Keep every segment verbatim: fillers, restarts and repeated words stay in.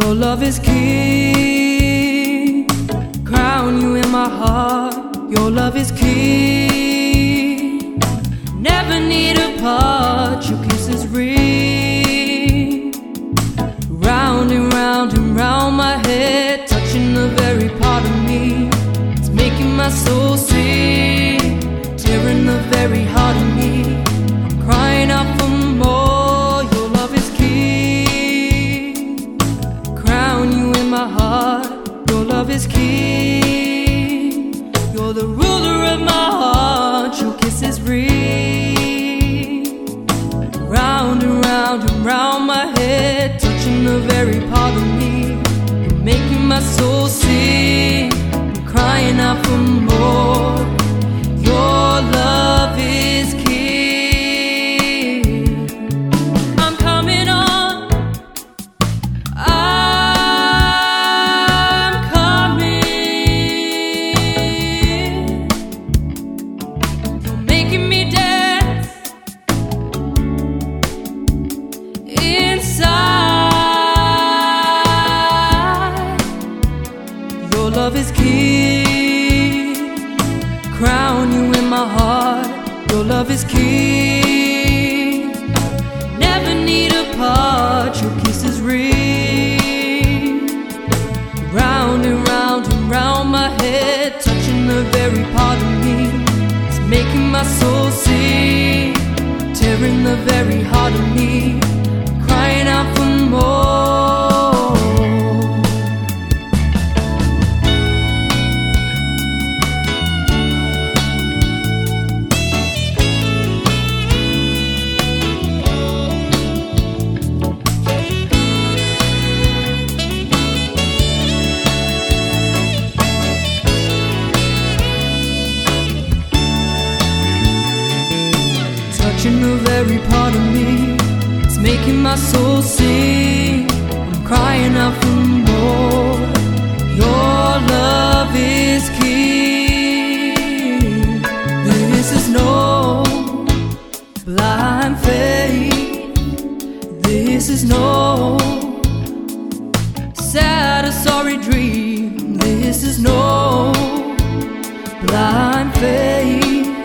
Your love is king. Crown you in my heart. Your love is king. Never need a part. Your kiss is ring. Round and round and round my head, touching the very part of me. It's making my soul sing, tearing the very heart of me. I'm crying out for more. Your love is king. Crown you in my heart. Your love is king. You're the ruler of my heart. Your kiss is ring. Round and round and round my head, touching the very part of me. You're making my soul sing. I'm crying out for more. Your love is king. I'm coming on. I'm coming. You're making me dance inside. Your love is king. Crown you in my heart. Your love is king. Never need a part. Your kiss is ring. Round and round and round my head, touching the very part of me. It's making my soul sing, tearing the very heart of me. I'm crying out for more. Touching the very part of me, it's making my soul sing. I'm crying out for more. Your love is king. This is no blind faith. This is no sad or sorry dream. This is no blind faith.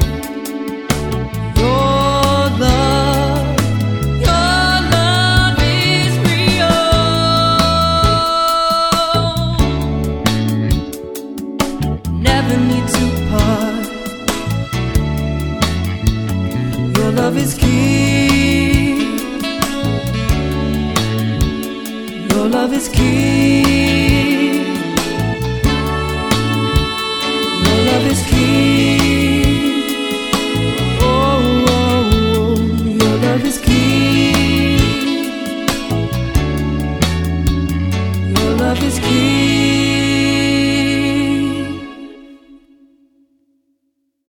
Your love is king. Your love is king.